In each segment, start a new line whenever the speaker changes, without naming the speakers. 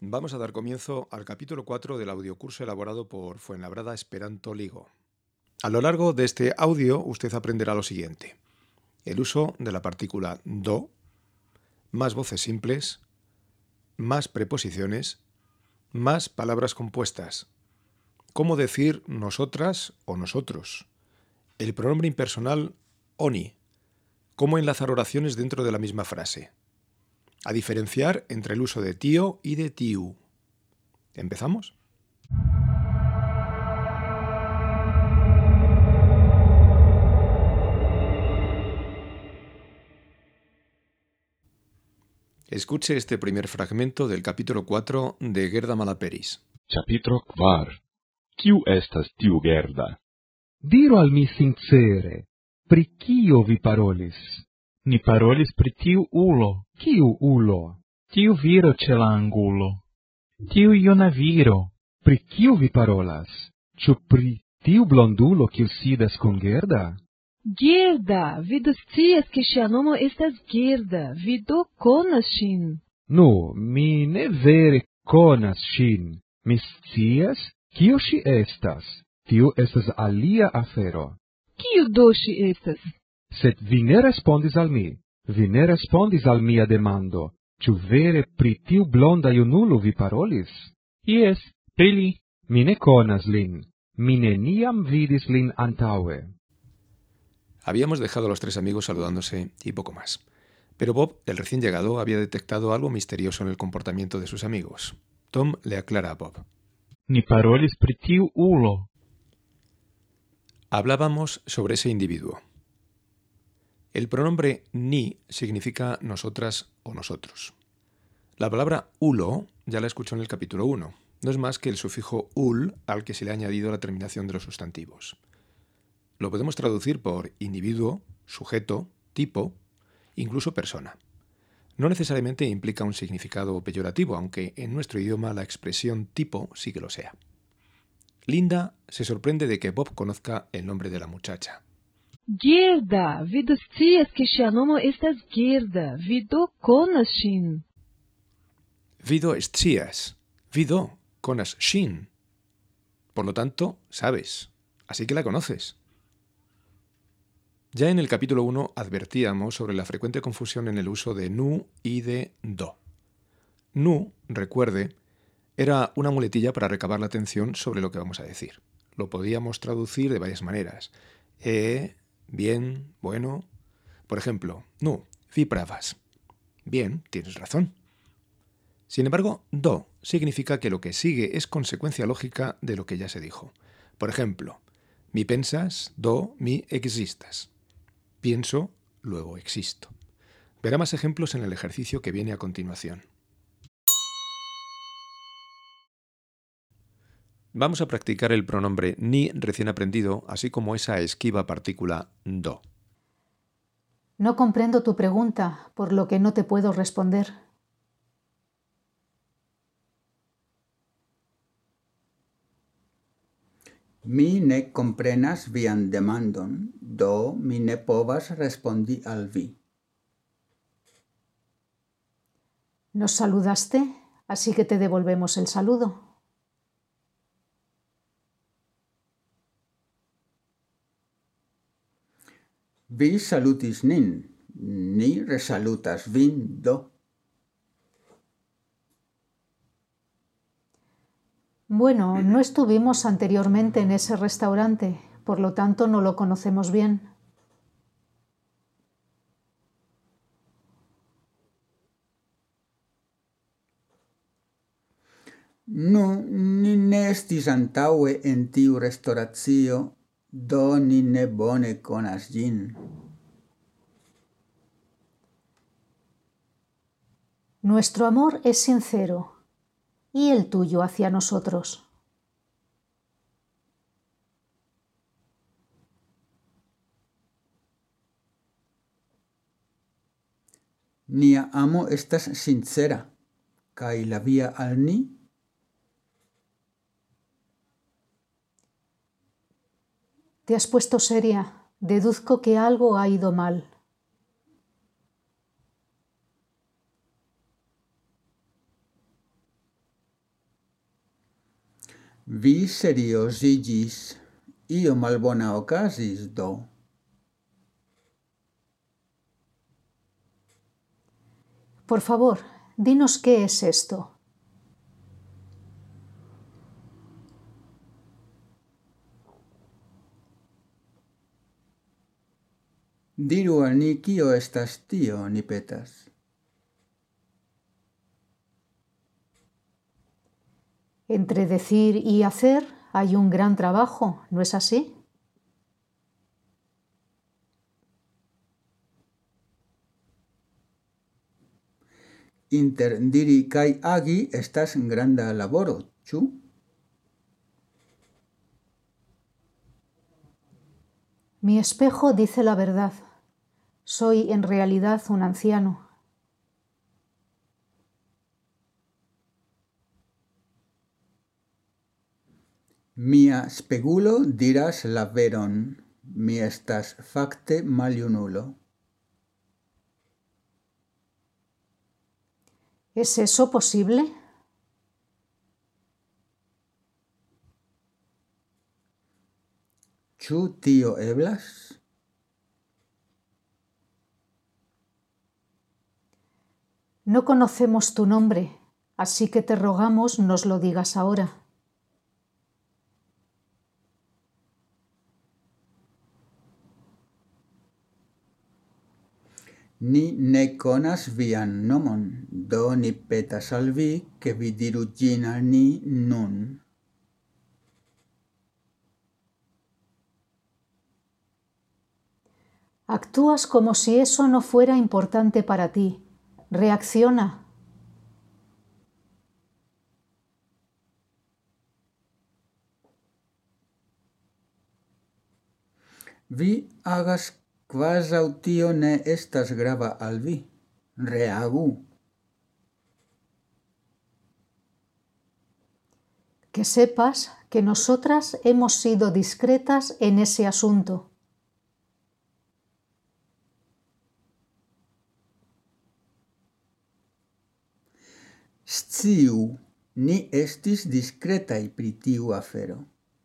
Vamos a dar comienzo al capítulo 4 del audiocurso elaborado por Fuenlabrada Esperanto Ligo. A lo largo de este audio usted aprenderá lo siguiente: el uso de la partícula do, más voces simples, más preposiciones, más palabras compuestas, cómo decir nosotras o nosotros, el pronombre impersonal oni, cómo enlazar oraciones dentro de la misma frase, a diferenciar entre el uso de tío y de tiu. ¿Empezamos? Escuche este primer fragmento del capítulo 4 de Gerda Malaperis.
Capitro 4. Kiu estas tiu Gerda?
Diru al mi sincere, pri kio vi parolis?
Ni parolis pri tiu ulo,
Kiu ulo?
tiu viro ĉe la angulo, tiu juna viro.
Pri kiu vi parolas? Ĉu pri tiu blondulo kiu sidas kun Gerda?
Gerda, vi do scias ke ŝia nomo estas Gerda, vi do konas ŝin.
Nu, mi ne vere konas ŝin. Mi scias kio ŝi estas. Tio estas alia afero.
Kiu do ŝi estas?
Sed vi ne respondis al mi. Vi ne respondis al mia demando. Ĉu vere pri tiu blonda junulo vi parolis?
Jes, pri li.
Mi ne konas lin. Mi neniam vidis lin antaŭe.
Habíamos dejado a los tres amigos saludándose y poco más. Pero Bob, el recién llegado, había detectado algo misterioso en el comportamiento de sus amigos. Tom le aclara a Bob.
Ni parolis pri tiu ulo.
Hablábamos sobre ese individuo. El pronombre ni significa nosotras o nosotros. La palabra ulo ya la escuchó en el capítulo 1. No es más que el sufijo ul al que se le ha añadido la terminación de los sustantivos. Lo podemos traducir por individuo, sujeto, tipo, incluso persona. No necesariamente implica un significado peyorativo, aunque en nuestro idioma la expresión tipo sí que lo sea. Linda se sorprende de que Bob conozca el nombre de la muchacha.
Gerda, vi do scias ke ŝia nomo estas Gerda, vi do konas ŝin.
Vido scias, vido conas shin. Por lo tanto, sabes, así que la conoces. Ya en el capítulo 1 advertíamos sobre la frecuente confusión en el uso de nu y de do. Nu, recuerde, era una muletilla para recabar la atención sobre lo que vamos a decir. Lo podíamos traducir de varias maneras. Bien, bueno. Por ejemplo, nu, vi pravas. Bien, tienes razón. Sin embargo, do significa que lo que sigue es consecuencia lógica de lo que ya se dijo. Por ejemplo, mi pensas, do, mi existas. Pienso, luego existo. Verá más ejemplos en el ejercicio que viene a continuación. Vamos a practicar el pronombre ni recién aprendido, así como esa esquiva partícula do.
No comprendo tu pregunta, por lo que no te puedo responder.
Mi ne komprenas vian demandon, do mi ne povas respondi al vi.
Nos saludaste, así que te devolvemos el saludo.
Vi salutis nin, ni resalutas vin do.
Bueno, no estuvimos anteriormente en ese restaurante, por lo tanto no lo conocemos bien.
Nu, ni ne estis antaŭe en tiu restoracio, do ni ne bone konas ĝin.
Nuestro amor es sincero, y el tuyo hacia nosotros.
Nia amo estas sincera, kaj la via al ni?
Te has puesto seria. Deduzco que algo ha ido mal.
Vi seriosiĝis, io malbona okazis do.
Por favor, dinos qué es esto.
Diru al ni kio estas tio, ni petas.
Entre decir y hacer hay un gran trabajo, ¿no es así?
Inter diri kaj agi estas granda laboro, ĉu?
Mi espejo dice la verdad. Soy en realidad un anciano.
Mia spegulo diras la veron. Mi estas fakte maljunulo.
¿Es eso posible?
Ĉu tio eblas?
No conocemos tu nombre, así que te rogamos nos lo digas ahora.
Ni ne konas vian nomon, do ni petas al vi, ke vi diru ĝin al ni nun.
Actúas como si eso no fuera importante para ti. Reacciona.
Vi agas kvazaŭ tio ne estas grava al vi. Reagu.
Que sepas que nosotras hemos sido discretas en ese asunto.
Sciu, ni estis diskretaj pri tiu afero.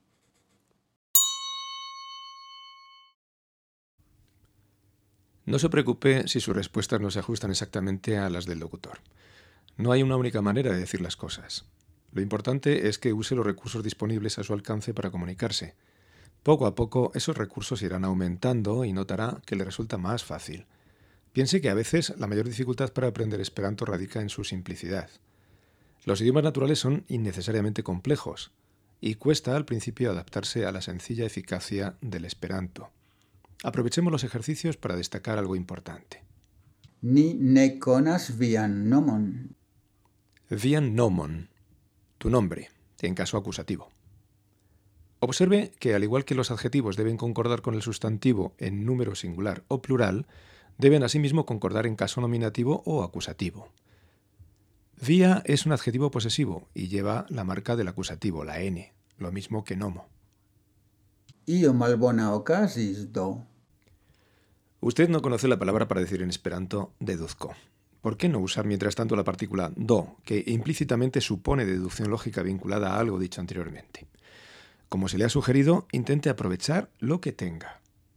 No se preocupe si sus respuestas no se ajustan exactamente a las del locutor. No hay una única manera de decir las cosas. Lo importante es que use los recursos disponibles a su alcance para comunicarse. Poco a poco esos recursos irán aumentando y notará que le resulta más fácil. Piense que a veces la mayor dificultad para aprender esperanto radica en su simplicidad. Los idiomas naturales son innecesariamente complejos y cuesta al principio adaptarse a la sencilla eficacia del esperanto. Aprovechemos los ejercicios para destacar algo importante.
Ni ne konas vian nomon.
Vian nomon, tu nombre, en caso acusativo. Observe que, al igual que los adjetivos deben concordar con el sustantivo en número singular o plural, deben asimismo concordar en caso nominativo o acusativo. Via es un adjetivo posesivo y lleva la marca del acusativo, la N, lo mismo que nomo.
Io malbona okazis do.
Usted no conoce la palabra para decir en esperanto deduzco. ¿Por qué no usar mientras tanto la partícula do, que implícitamente supone deducción lógica vinculada a algo dicho anteriormente? Como se le ha sugerido, intente aprovechar lo que tenga.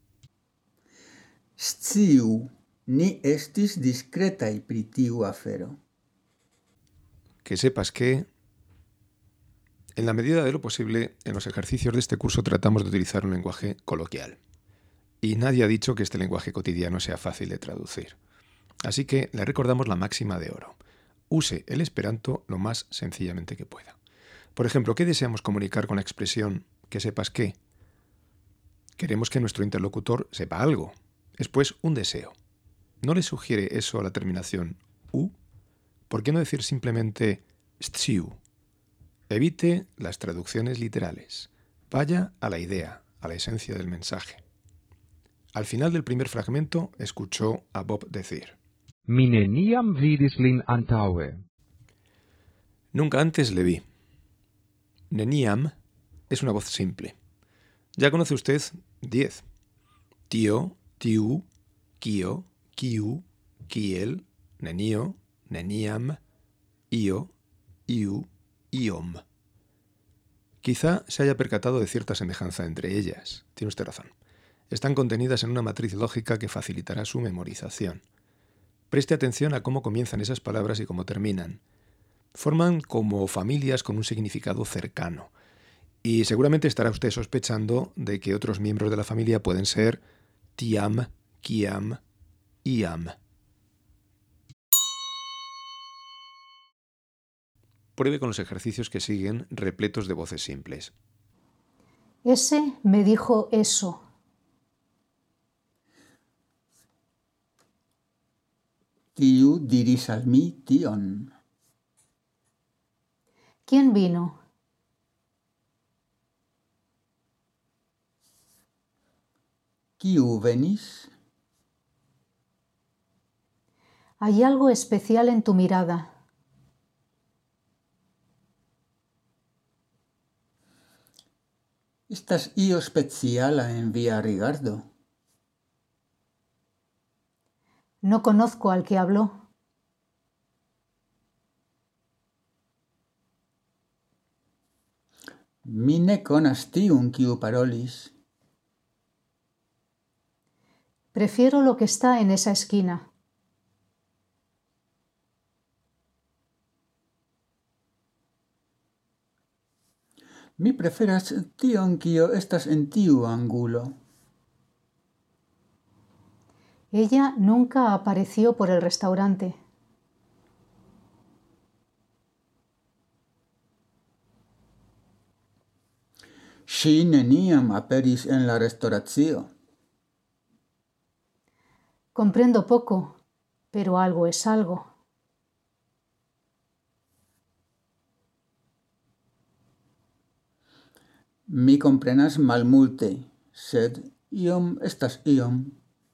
Sciu, ni estis diskretaj pri tiu afero.
Que sepas que, en la medida de lo posible, en los ejercicios de este curso tratamos de utilizar un lenguaje coloquial. Y nadie ha dicho que este lenguaje cotidiano sea fácil de traducir. Así que le recordamos la máxima de oro. Use el esperanto lo más sencillamente que pueda. Por ejemplo, ¿qué deseamos comunicar con la expresión que sepas qué? Queremos que nuestro interlocutor sepa algo. Es pues un deseo. ¿No le sugiere eso a la terminación u? ¿Por qué no decir simplemente sciu? Evite las traducciones literales. Vaya a la idea, a la esencia del mensaje. Al final del primer fragmento escuchó a Bob decir:
Mi neniam vidis lin antaŭe.
Nunca antes le vi. Neniam es una voz simple. Ya conoce usted 10. Tio, tiu, kio, kiu, kiel, nenio, neniam, io, iu, iom. Quizá se haya percatado de cierta semejanza entre ellas. Tiene usted razón. Están contenidas en una matriz lógica que facilitará su memorización. Preste atención a cómo comienzan esas palabras y cómo terminan. Forman como familias con un significado cercano. Y seguramente estará usted sospechando de que otros miembros de la familia pueden ser tiam, kiam, iam. Pruebe con los ejercicios que siguen repletos de voces simples.
Ese me dijo eso.
Tiu diris al mi tion.
¿Quién vino?
Kiu venis?
Hay algo especial en tu mirada.
Estas io speciala en via rigardo.
No conozco al que habló.
Mi ne konas tiun kiu parolis.
Prefiero lo que está en esa esquina.
Mi preferas tion kio estas en tiu angulo.
Ella nunca apareció por el restaurante.
Ŝi neniam aperis en la restoracio.
Comprendo poco, pero algo es algo.
Mi komprenas malmulte, sed iom estas iom.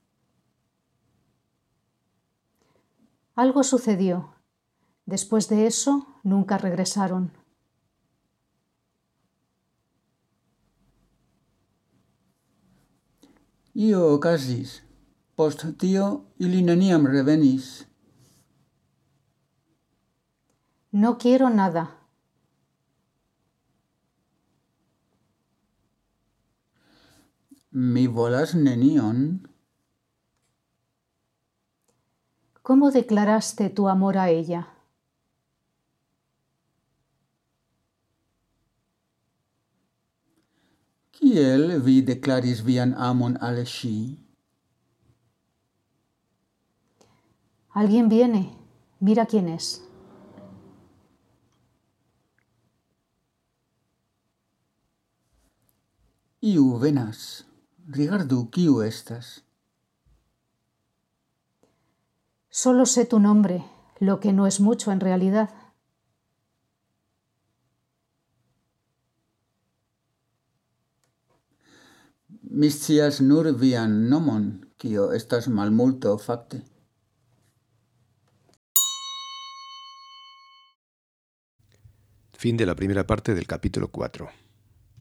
Algo sucedió. Después de eso, nunca regresaron.
Io okazis. Post tio ili neniam revenis.
No quiero nada.
Mi volas nenion.
¿Cómo declaraste tu amor a ella?
Kiel vi deklaris vian amon al ŝi?
Alguien viene. Mira quién es.
Iu venas. Rigardu kiu estas.
Solo sé tu nombre, lo que no es mucho en realidad.
Mi scias nur vian nomon, kio estas malmulto fakte.
Fin de la primera parte del capítulo 4.